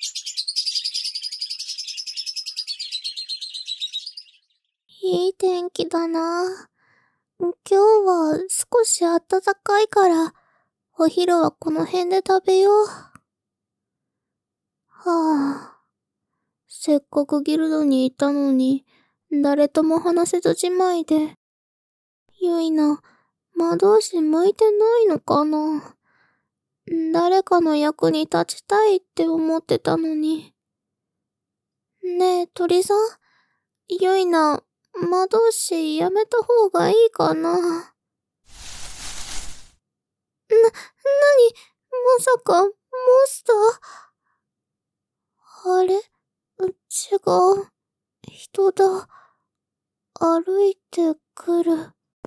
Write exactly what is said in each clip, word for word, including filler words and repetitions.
いい天気だな。今日は少し暖かいから、お昼はこの辺で食べよう。はぁ。せっかくギルドにいたのに、誰とも話せずじまいで。ゆいな、魔導士向いてないのかな。誰かの役に立ちたいって思ってたのに。ねえ、鳥さん。ゆいな、魔導士やめた方がいいかな。な、なに、まさか、モンスター？あれ？違う。人だ。歩いてくる。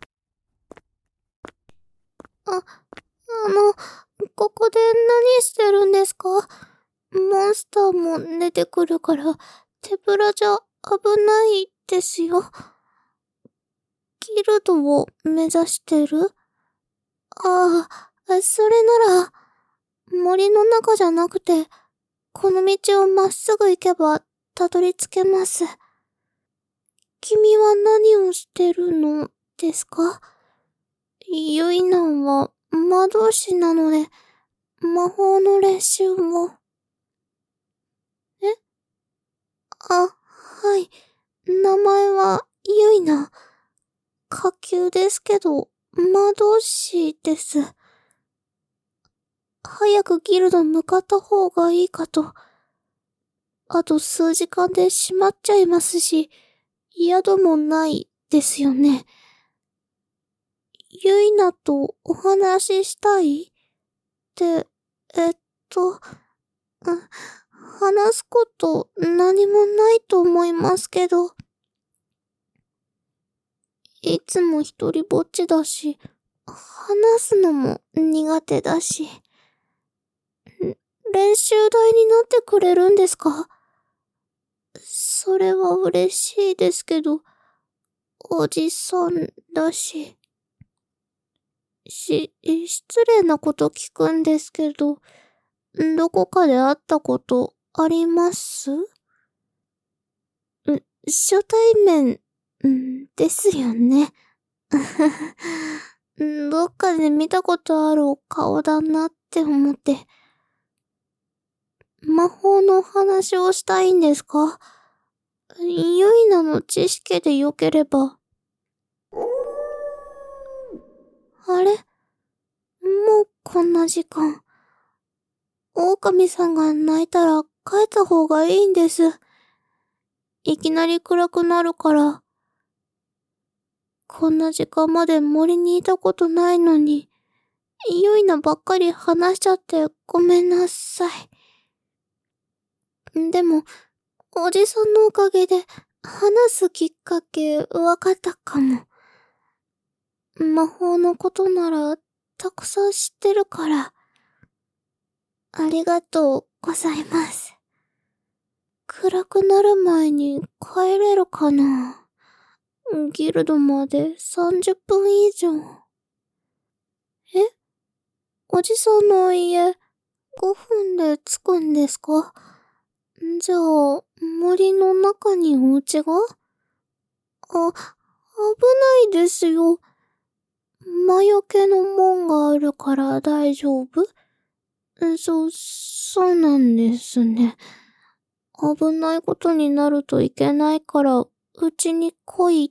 あ、あの、ここで何してるんですか？モンスターも出てくるから、手ぶらじゃ危ないですよ。ギルドを目指してる？ああ、それなら、森の中じゃなくて、この道をまっすぐ行けばたどり着けます。君は何をしてるのですか？ユイナンは魔導士なので、魔法の練習を。え？あ、はい。名前はユイナ。下級ですけど、魔導士です。早くギルド向かった方がいいかと。あと数時間で閉まっちゃいますし、宿もないですよね。ユイナとお話ししたい？って、えっと、話すこと何もないと思いますけど。いつも一人ぼっちだし、話すのも苦手だし。練習台になってくれるんですか？それは嬉しいですけど、おじさんだし。し、失礼なこと聞くんですけど、どこかで会ったことあります？ん、初対面、んですよね。どっかで見たことあるお顔だなって思って。魔法の話をしたいんですか？ユイナの知識でよければ。あれ？もうこんな時間。狼さんが泣いたら帰った方がいいんです。いきなり暗くなるから。こんな時間まで森にいたことないのに、ユイナばっかり話しちゃってごめんなさい。でも、おじさんのおかげで話すきっかけわかったかも。魔法のことならたくさん知ってるから。ありがとうございます。暗くなる前に帰れるかな？ギルドまでさんじゅっぷん以上。え？おじさんの家、ごふんで着くんですか？じゃあ、森の中にお家が？あ、危ないですよ。魔除けの門があるから大丈夫？そ、そうなんですね。危ないことになるといけないから、うちに来いって。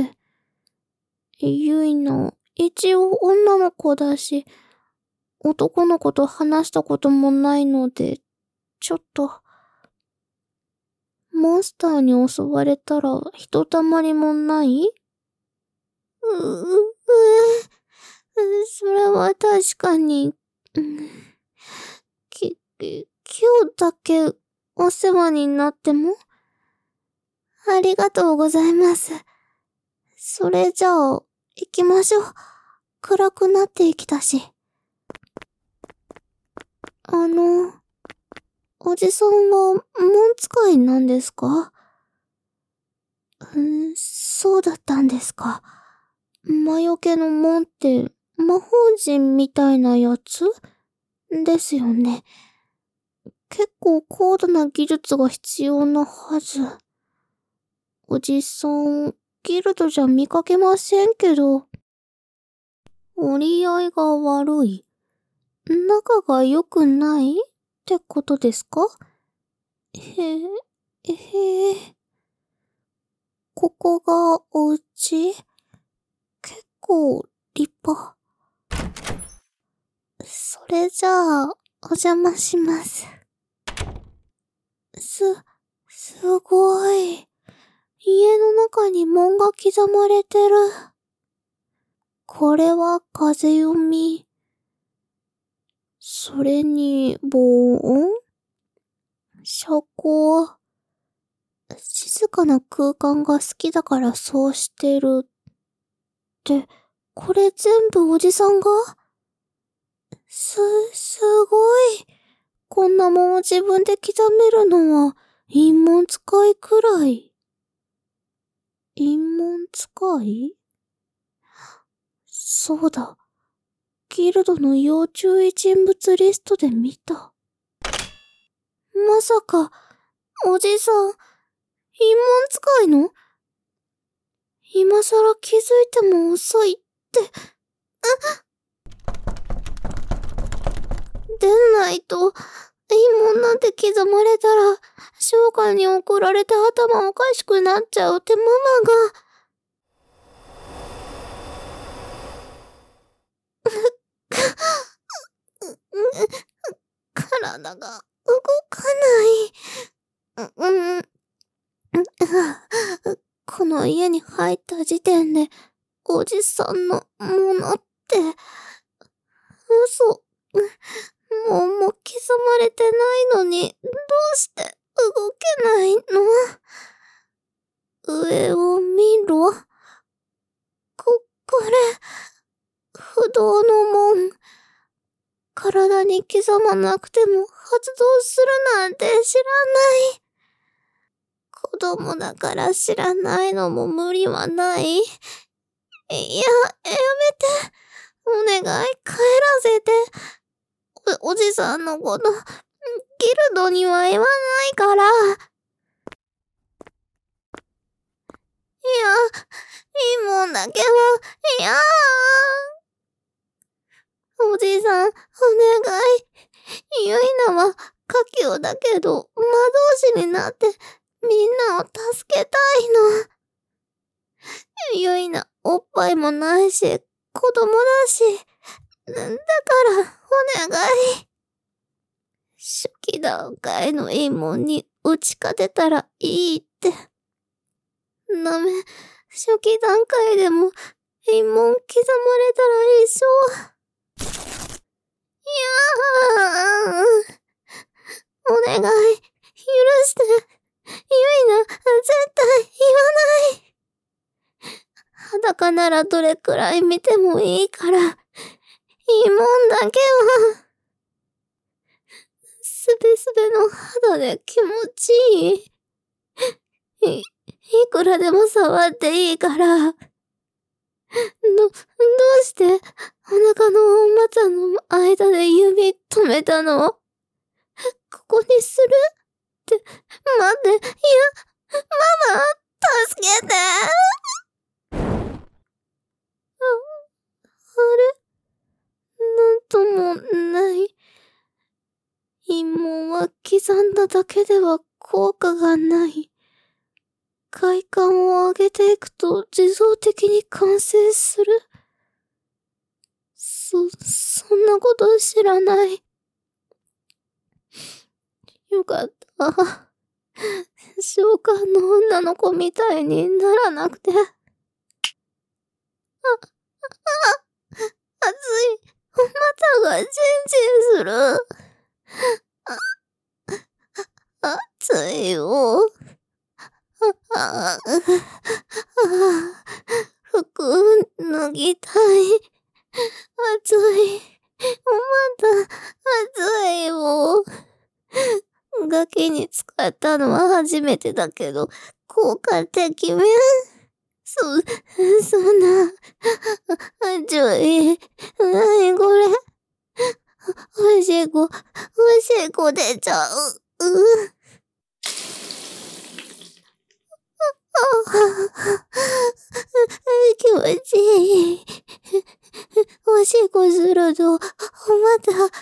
ゆいな、一応女の子だし、男の子と話したこともないので、ちょっと。モンスターに襲われたら、ひとたまりもない？う、う、う、それは確かに、き、き、今日だけお世話になっても？ありがとうございます。それじゃあ、行きましょう。暗くなってきたし。あの、おじさんは門使いなんですか？うん、そうだったんですか。魔除けの門って魔法陣みたいなやつですよね。 結構高度な技術が必要なはず。おじさん、ギルドじゃ見かけませんけど。折り合いが悪い。仲が良くないってことですか？へえ、へえ。ここがお家？結構立派。それじゃあ、お邪魔します。す、すごい。家の中に門が刻まれてる。これは風読み。それに、防音？遮光。静かな空間が好きだからそうしてる。って、これ全部おじさんが？す、すごい。こんなもんを自分で刻めるのは、陰門使いくらい。陰門使い？そうだ。ギルドの要注意人物リストで見た。まさか、おじさん、陰門使いの？今さら気づいても遅いって。出ないと、陰門なんて刻まれたら、召喚に怒られて頭おかしくなっちゃうってママが。体が動かない。うん。この家に入った時点で、おじさんのものって、嘘。もうも刻まれてないのに、どうして動けないの？上を見ろ。こ、これ、不動の門。体に刻まなくても発動するなんて知らない。子供だから知らないのも無理はない。いや、やめて。お願い、帰らせて。お、おじさんのこと、ギルドには言わないから。いや、いいもんだけは、いやー。おじさん、お願い。ゆいなは、家境だけど、魔導士になって、みんなを助けたいの。ゆいな、おっぱいもないし、子供だし。だから、お願い。初期段階の陰門に打ち勝てたらいいって。ダメ。初期段階でも陰門刻まれたら一緒。いやー。お願い。許して。ゆいな、絶対言わない。裸ならどれくらい見てもいいから、陰門だけは。すべすべの肌で気持ちいい。い、いくらでも触っていいから。ど、どうして、お腹のお股の間で指止めたの？ここにする？って、待って、いや、ママ、助けて。あ、あれ？なんともない。陰門は刻んだだけでは効果がない。快感を上げていくと自動的に完成する。そ、そんなこと知らない。よかった。召喚の女の子みたいにならなくて。あ、あ、熱い。お股がジンジンする。あ、熱いよ。あ、あ、服脱ぎたい。熱い。お股、熱いよ。ガキに使ったのは初めてだけど、効果的め。そ、そんな、ちょい、なにこれ。 おしっこ、おしっこ出ちゃう。うう。気持ちいい。おしっこすると、また、